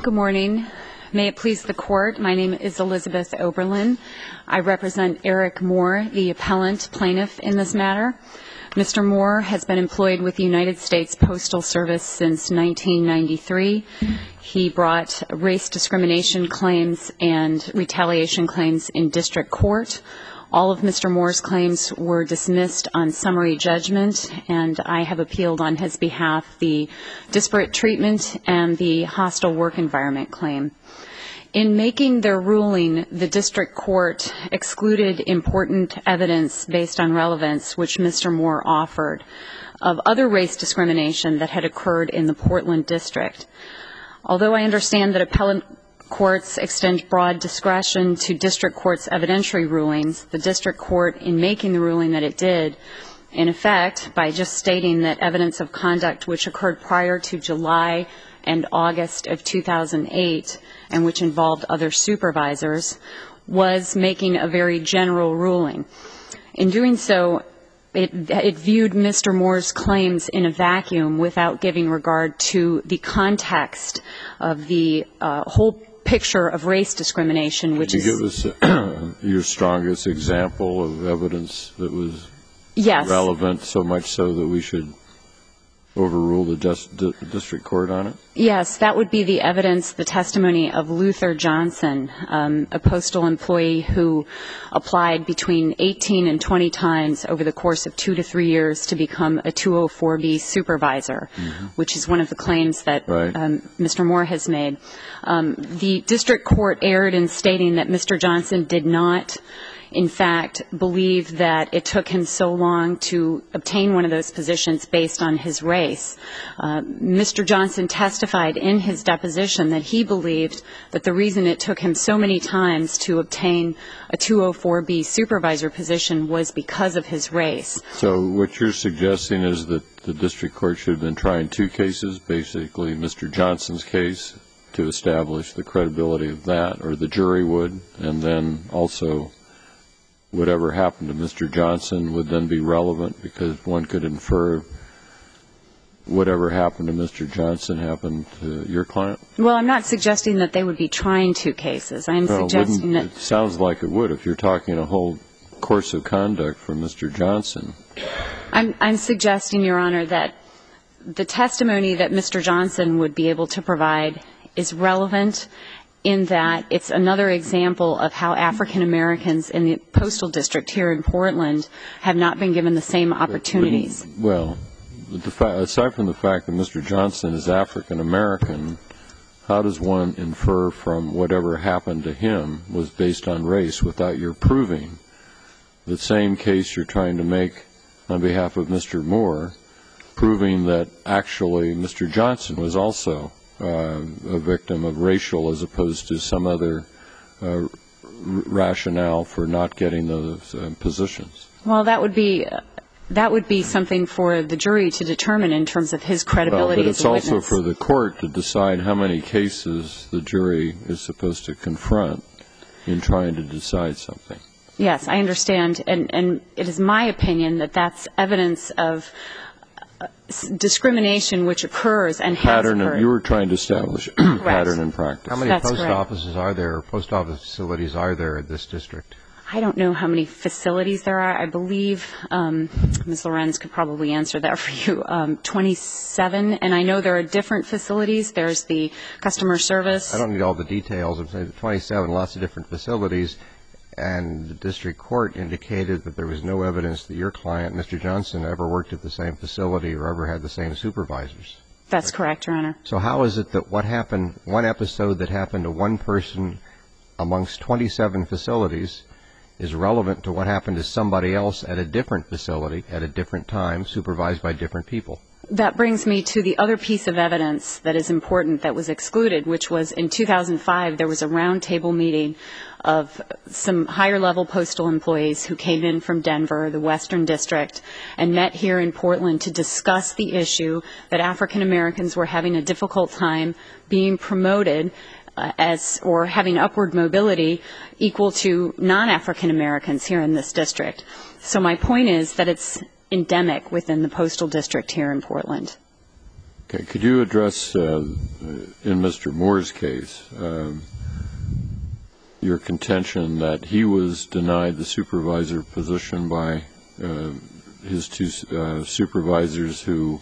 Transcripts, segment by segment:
Good morning. May it please the Court, my name is Elizabeth Oberlin. I represent Eric Moore, the appellant plaintiff in this matter. Mr. Moore has been employed with the United States Postal Service since 1993. He brought race discrimination claims and retaliation claims in district court. All of Mr. Moore's claims were dismissed on summary judgment, and I have appealed on his behalf the disparate treatment and the hostile work environment claim. In making their ruling, the district court excluded important evidence based on relevance which Mr. Moore offered of other race discrimination that had occurred in the Portland district. Although I understand that appellate courts extend broad discretion to district court's evidentiary rulings, the district court, in making the ruling that it did, in effect, by just stating that evidence of conduct which occurred prior to July and August of 2008 and which involved other supervisors, was making a very general ruling. In doing so, it viewed Mr. Moore's claims in a vacuum without giving regard to the context of the whole picture of race discrimination, which is... Could you give us your strongest example of evidence that was relevant, so much so that we should overrule the district court on it? Yes, that would be the evidence, the testimony of Luther Johnson, a postal employee who applied between 18 and 20 times over the course of 2 to 3 years to become a 204B supervisor, which is one of the claims that Mr. Moore has made. The district court erred in stating that Mr. Johnson did not, in fact, believe that it took him so long to obtain one of those positions based on his race. Mr. Johnson testified in his deposition that he believed that the reason it took him so many times to obtain a 204B supervisor position was because of his race. So what you're suggesting is that the district court should have been trying two cases, basically Mr. Johnson's case to establish the credibility of that, or the jury would, and then also whatever happened to Mr. Johnson would then be relevant, because one could infer whatever happened to Mr. Johnson happened to your client? Well, I'm not suggesting that they would be trying two cases. I'm suggesting that... It sounds like it would if you're talking a whole course of conduct for Mr. Johnson. I'm suggesting, Your Honor, that the testimony that Mr. Johnson would be able to provide is relevant in that it's another example of how African Americans in the postal district here in Portland have not been given the same opportunities. Well, aside from the fact that Mr. Johnson is African American, how does one infer from whatever happened to him was based on race without your proving the same case you're trying to make on behalf of Mr. Moore, proving that actually Mr. Johnson was also a victim of racial as opposed to some other rationale for not getting those positions? Well, that would be something for the jury to determine in terms of his credibility as a witness. But it's also for the court to decide how many cases the jury is supposed to confront in trying to decide something. Yes, I understand. And it is my opinion that that's evidence of discrimination which occurs and has occurred. You were trying to establish a pattern in practice. How many post offices are there, post office facilities are there in this district? I don't know how many facilities there are. I believe Ms. Lorenz could probably answer that for you. 27, and I know there are different facilities. There's the customer service. I don't need all the details. I'm saying 27, lots of different facilities, and the district court indicated that there was no evidence that your client, Mr. Johnson, ever worked at the same facility or ever had the same supervisors. That's correct, Your Honor. So how is it that what happened, one episode that happened to one person amongst 27 facilities is relevant to what happened to somebody else at a different facility at a different time, supervised by different people? That brings me to the other piece of evidence that is important that was excluded, which was in 2005 there was a roundtable meeting of some higher-level postal employees who came in from Denver, the Western District, and met here in Portland to discuss the issue that African Americans were having a difficult time being promoted or having upward mobility equal to non-African Americans here in this district. So my point is that it's endemic within the postal district here in Portland. Okay. Could you address, in Mr. Moore's case, your contention that he was denied the supervisor position by his two supervisors who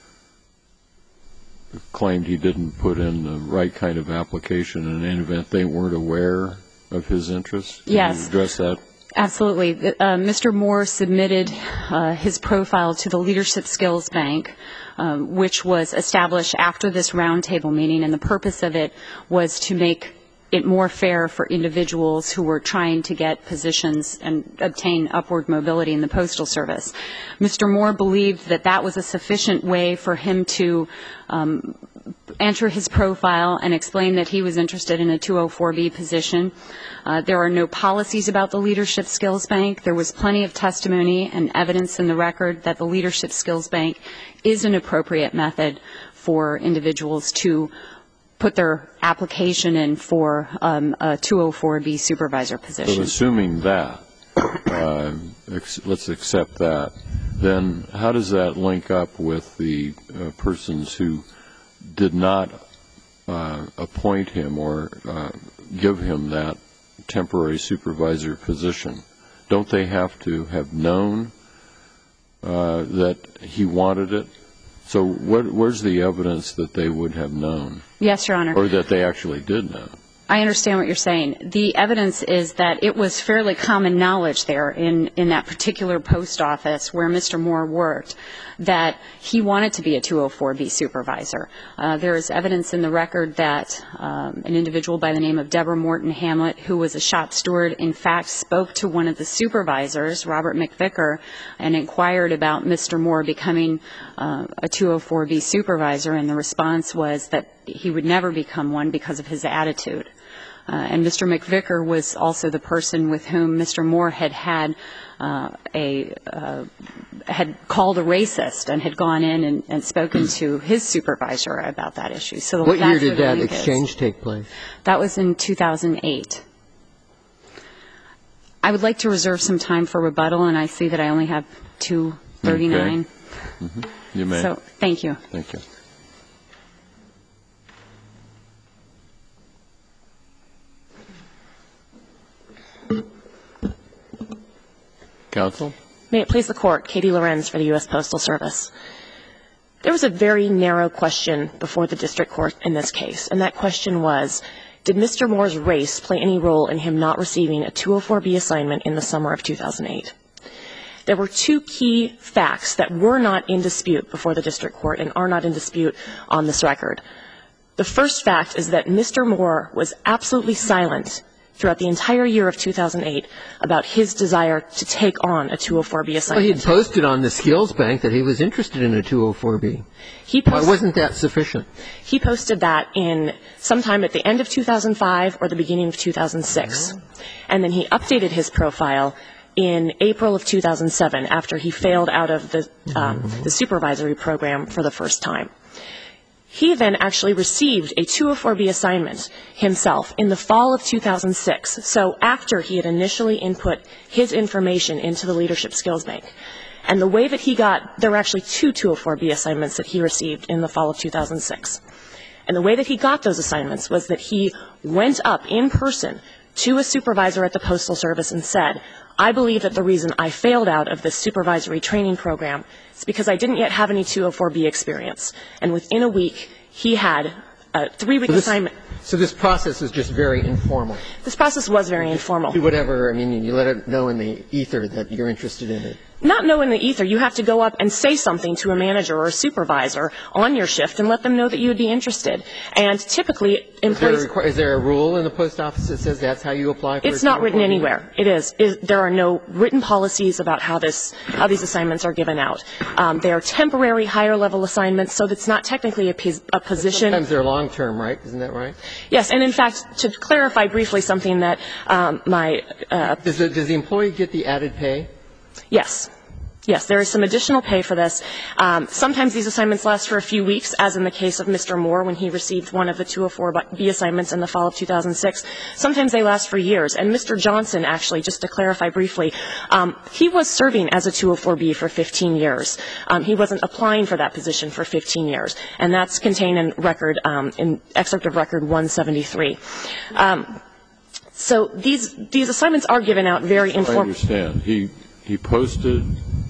claimed he didn't put in the right kind of application, and in any event they weren't aware of his interests? Yes. Can you address that? Absolutely. Mr. Moore submitted his profile to the Leadership Skills Bank, which was established after this roundtable meeting, and the purpose of it was to make it more fair for individuals who were trying to get positions and obtain upward mobility in the Postal Service. Mr. Moore believed that that was a sufficient way for him to enter his profile and explain that he was interested in a 204B position. There are no policies about the Leadership Skills Bank. There was plenty of testimony and evidence in the record that the Leadership Skills Bank is an appropriate method for individuals to put their application in for a 204B supervisor position. So assuming that, let's accept that, then how does that link up with the persons who did not appoint him or give him that temporary supervisor position? Don't they have to have known that he wanted it? So where's the evidence that they would have known? Yes, Your Honor. Or that they actually did know? I understand what you're saying. The evidence is that it was fairly common knowledge there in that particular post office where Mr. Moore worked that he wanted to be a 204B supervisor. There is evidence in the record that an individual by the name of Deborah Morton Hamlet, who was a shop steward, in fact spoke to one of the supervisors, Robert McVicker, and inquired about Mr. Moore becoming a 204B supervisor, and the response was that he would never become one because of his attitude. And Mr. McVicker was also the person with whom Mr. Moore had called a racist and had gone in and spoken to his supervisor about that issue. So what year did that exchange take place? That was in 2008. I would like to reserve some time for rebuttal, and I see that I only have 2:39. Okay. You may. So thank you. Thank you. Counsel? May it please the Court, Katie Lorenz for the U.S. Postal Service. There was a very narrow question before the district court in this case, and that question was, did Mr. Moore's race play any role in him not receiving a 204B assignment in the summer of 2008? There were two key facts that were not in dispute before the district court and are not in dispute on this record. The first fact is that Mr. Moore was absolutely silent throughout the entire year of 2008 about his desire to take on a 204B assignment. Well, he had posted on the Skills Bank that he was interested in a 204B. Why wasn't that sufficient? He posted that in sometime at the end of 2005 or the beginning of 2006. And then he updated his profile in April of 2007 after he failed out of the supervisory program for the first time. He then actually received a 204B assignment himself in the fall of 2006, so after he had initially input his information into the Leadership Skills Bank. And the way that he got, there were actually two 204B assignments that he received in the fall of 2006. And the way that he got those assignments was that he went up in person to a supervisor at the Postal Service and said, I believe that the reason I failed out of this supervisory training program is because I didn't yet have any 204B experience. And within a week, he had a 3-week assignment. So this process is just very informal? This process was very informal. Do whatever, I mean, you let it know in the ether that you're interested in it. Not know in the ether. You have to go up and say something to a manager or a supervisor on your shift and let them know that you would be interested. And typically, employees... Is there a rule in the post office that says that's how you apply for a 204B? It's not written anywhere. It is. There are no written policies about how these assignments are given out. They are temporary, higher-level assignments, so it's not technically a position. Sometimes they're long-term, right? Isn't that right? Yes. And, in fact, to clarify briefly something that Does the employee get the added pay? Yes. Yes, there is some additional pay for this. Sometimes these assignments last for a few weeks, as in the case of Mr. Moore when he received one of the 204B assignments in the fall of 2006. Sometimes they last for years. And Mr. Johnson, actually, just to clarify briefly, he was serving as a 204B for 15 years. He wasn't applying for that position for 15 years. And that's contained in record, in excerpt of record 173. So these assignments are given out very informally. I understand. He posted.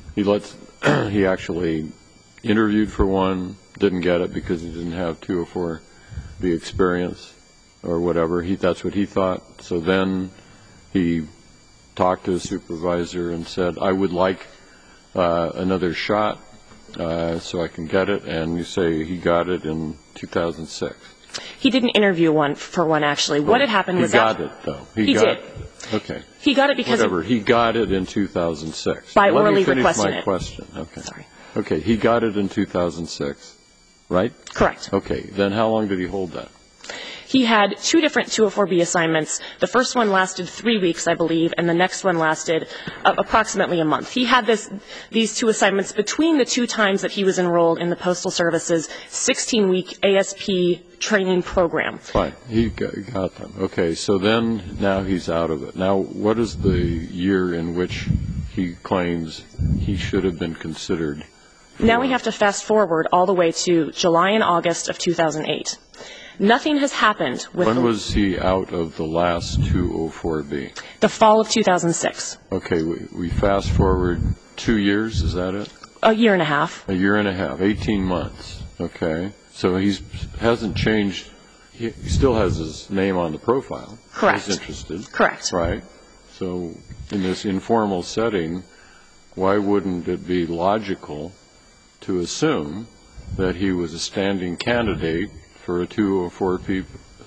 He actually interviewed for one, didn't get it because he didn't have 204B experience or whatever. That's what he thought. So then he talked to his supervisor and said, I would like another shot so I can get it. And you say he got it in 2006. He didn't interview for one, actually. What had happened was that he got it, though. He did. Okay. He got it because he got it in 2006. By orally requesting Let me finish my question. Okay. Sorry. Okay. He got it in 2006, right? Correct. Okay. Then how long did he hold that? He had 2 different 204B assignments. The first one lasted 3 weeks, I believe, and the next one lasted approximately a month. He had these 2 assignments between the 2 times that he was enrolled in the Postal Service's 16-week ASP training program. Fine. He got them. Okay. So then now he's out of it. Now, what is the year in which he claims he should have been considered? Now we have to fast forward all the way to July and August of 2008. Nothing has happened with When was he out of the last 204B? The fall of 2006. Okay. We fast forward 2 years. Is that it? A year and a half. A year and a half. 18 months. Okay. So he hasn't changed. He still has his name on the profile. Correct. He's interested. Correct. Right. So in this informal setting, why wouldn't it be logical to assume that he was a standing candidate for a 204B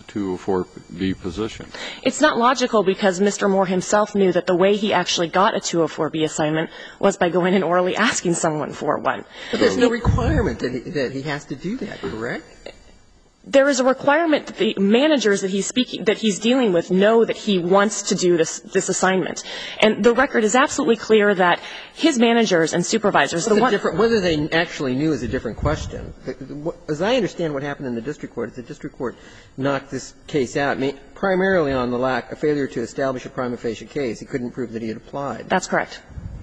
position? It's not logical because Mr. Moore himself knew that the way he actually got a 204B assignment was by going and orally asking someone for one. But there's no requirement that he has to do that, correct? There is a requirement that the managers that he's dealing with know that he wants to do this assignment. And the record is absolutely clear that his managers and supervisors, whether they actually knew is a different question. As I understand what happened in the district court, the district court knocked this case out, primarily on a failure to establish a prima facie case. He couldn't prove that he had applied. That's correct.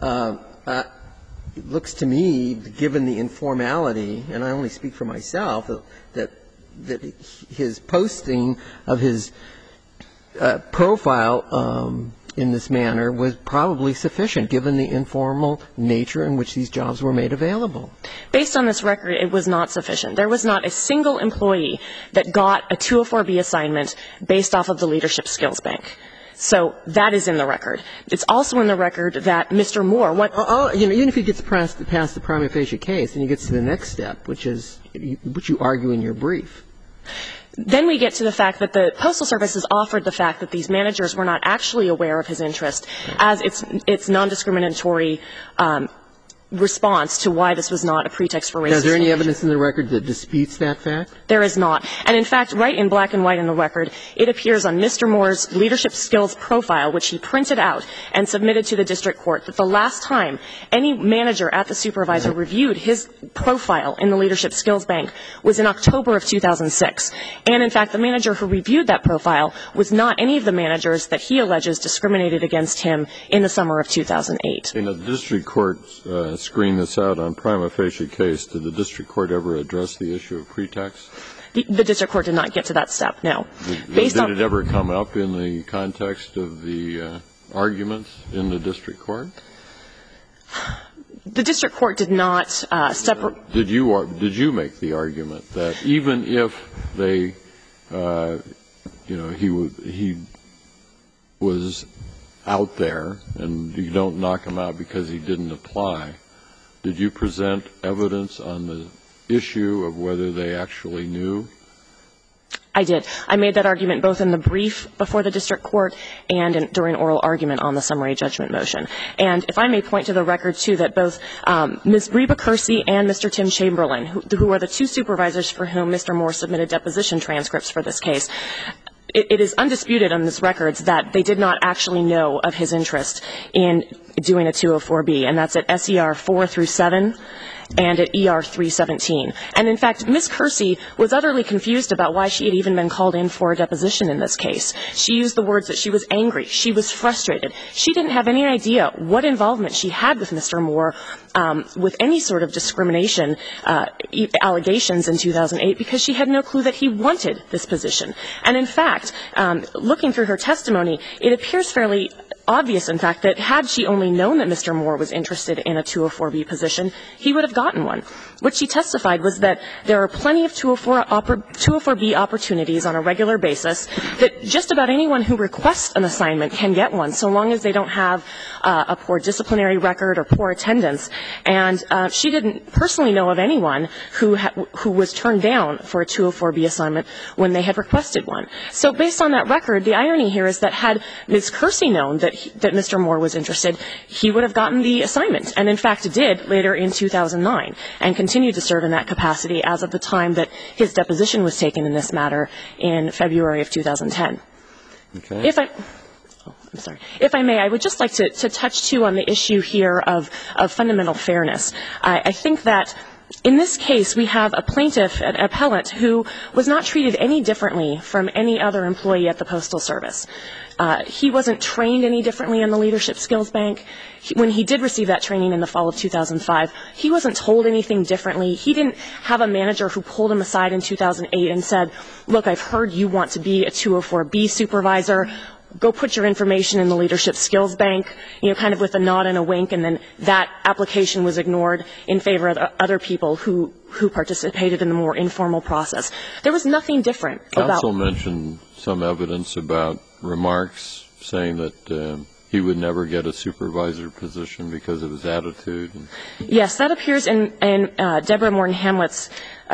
It looks to me, given the informality, and I only speak for myself, that his posting of his profile in this manner was probably sufficient, given the informal nature in which these jobs were made available. Based on this record, it was not sufficient. There was not a single employee that got a 204B assignment based off of the Leadership Skills Bank. So that is in the record. It's also in the record that Mr. Moore even if he gets past the prima facie case and he gets to the next step, which you argue in your brief. Then we get to the fact that the Postal Service has offered the fact that these managers were not actually aware of his interest as its non-discriminatory response to why this was not a pretext for racism. Now, is there any evidence in the record that disputes that fact? There is not. And, in fact, right in black and white in the record, it appears on Mr. Moore's leadership skills profile, which he printed out and submitted to the district court, that the last time any manager at the supervisor reviewed his profile in the Leadership Skills Bank was in October of 2006. And, in fact, the manager who reviewed that profile was not any of the managers that he alleges discriminated against him in the summer of 2008. In the district court screen this out on prima facie case, did the district court ever address the issue of pretext? The district court did not get to that step, no. Did it ever come up in the context of the arguments in the district court? The district court did not separate. Did you make the argument that even if they, he was out there and you don't knock him out because he didn't apply, did you present evidence on the issue of whether they actually knew? I did. I made that argument both in the brief before the district court and during oral argument on the summary judgment motion. And if I may point to the record, too, that both Ms. Reba Kersey and Mr. Tim Chamberlain, who are the 2 supervisors for whom Mr. Moore submitted deposition transcripts for this case, it is undisputed on this record that they did not actually know of his interest in doing a 204B, and that's at SER 4 through 7 and at ER 317. And in fact, Ms. Kersey was utterly confused about why she had even been called in for a deposition in this case. She used the words that she was angry, she was frustrated. She didn't have any idea what involvement she had with Mr. Moore with any sort of discrimination allegations in 2008 because she had no clue that he wanted this position. And in fact, looking through her testimony, it appears fairly obvious, in fact, that had she only known that Mr. Moore was interested in a 204B position, he would have gotten one. What she testified was that there are plenty of 204B opportunities on a regular basis, that just about anyone who requests an assignment can get one, so long as they don't have a poor disciplinary record or poor attendance. And she didn't personally know of anyone who was turned down for a 204B assignment when they had requested one. So based on that record, the irony here is that had Ms. Kersey known that Mr. Moore was interested, he would have gotten the assignment, and in fact did later in 2009, and continued to serve in that capacity as of the time that his deposition was taken in this matter in February of 2010. Okay. If I may, I would just like to touch, too, on the issue here of fundamental fairness. I think that in this case, we have a plaintiff, an appellant, who was not treated any differently from any other employee at the Postal Service. He wasn't trained any differently in the Leadership Skills Bank. When he did receive that training in the fall of 2005, he wasn't told anything differently. He didn't have a manager who pulled him aside in 2008 and said, look, I've heard you want to be a 204B supervisor. Go put your information in the Leadership Skills Bank, kind of with a nod and a wink, and then that application was ignored in favor of other people who participated in the more informal process. There was nothing different about... Counsel mentioned some evidence about remarks saying that he would never get a supervisor position because of his attitude. Yes, that appears in Deborah Morton Hamlet's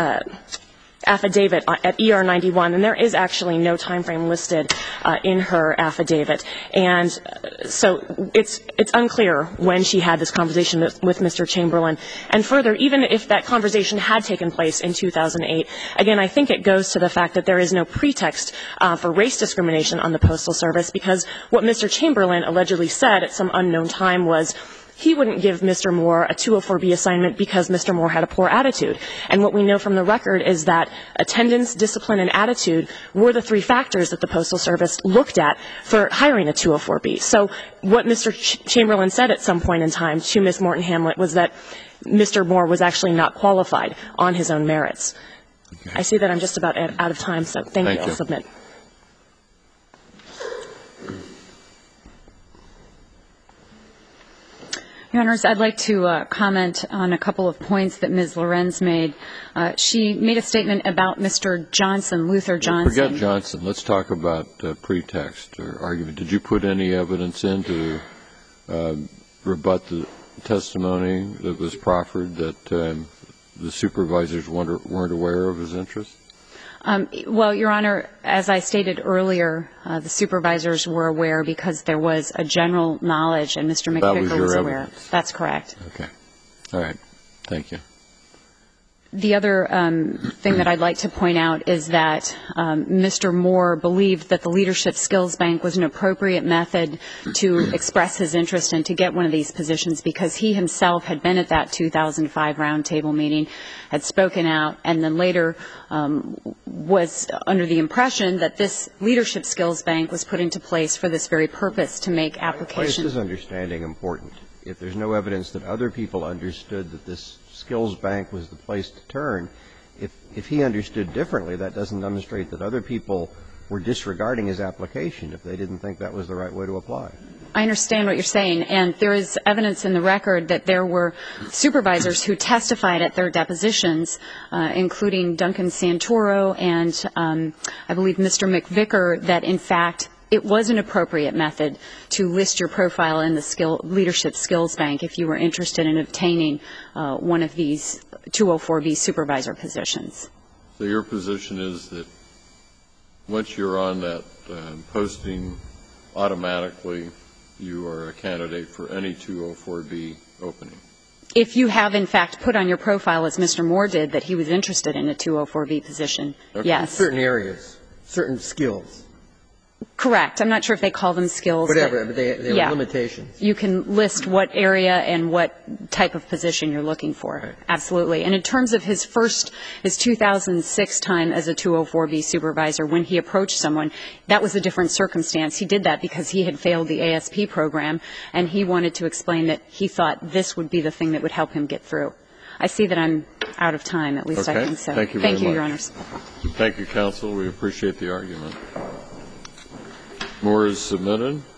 affidavit at ER 91, and there is actually no time frame listed in her affidavit. And so it's unclear when she had this conversation with Mr. Chamberlain. And further, even if that conversation had taken place in 2008, again, I think it goes to the fact that there is no pretext for race discrimination on the Postal Service, because what Mr. Chamberlain allegedly said at some unknown time was he wouldn't give Mr. Moore a 204B assignment because Mr. Moore had a poor attitude. And what we know from the record is that attendance, discipline, and attitude were the three factors that the Postal Service looked at for hiring a 204B. So what Mr. Chamberlain said at some point in time to Ms. Morton Hamlet was that Mr. Moore was actually not qualified on his own merits. Okay. I see that I'm just about out of time, so thank you. I'll submit. Your Honors, I'd like to comment on a couple of points that Ms. Lorenz made. She made a statement about Mr. Johnson, Luther Johnson. Forget Johnson. Let's talk about pretext or argument. Did you put any evidence in to rebut the testimony that was proffered that the supervisors weren't aware of his interests? Well, Your Honor, as I stated earlier, the supervisors were aware because there was a general knowledge, and Mr. McVicker was aware. Evidence. That's correct. Okay. All right. Thank you. The other thing that I'd like to point out is that Mr. Moore believed that the Leadership Skills Bank was an appropriate method to express his interest and to get one of these positions, because he himself had been at that 2005 roundtable meeting, had spoken out, and then later was under the impression that this Leadership Skills Bank was put into place for this very purpose, to make applications. Why is this understanding important? If there's no evidence that other people understood that this skills bank was the place to turn, if he understood differently, that doesn't demonstrate that other people were disregarding his application if they didn't think that was the right way to apply. I understand what you're saying, and there is evidence in the record that there were supervisors who testified at their depositions, including Duncan Santoro and I believe Mr. McVicker, that in fact it was an appropriate method to list your profile in the Leadership Skills Bank if you were interested in obtaining one of these 204B supervisor positions. So your position is that once you're on that posting, automatically you are a candidate for any 204B opening? If you have, in fact, put on your profile, as Mr. Moore did, that he was interested in a 204B position, okay. Yes. Certain areas, certain skills. Correct. I'm not sure if they call them skills. Whatever, but they were limitations. You can list what area and what type of position you're looking for. Right. Absolutely. And in terms of his 2006 time as a 204B supervisor, when he approached someone, that was a different circumstance. He did that because he had failed the ASP program, and he wanted to explain that he thought this would be the thing that would help him get through. I see that I'm out of time, at least I think so. Thank you very much. Thank you, Your Honors. Thank you, counsel. We appreciate the argument. Moore is submitted.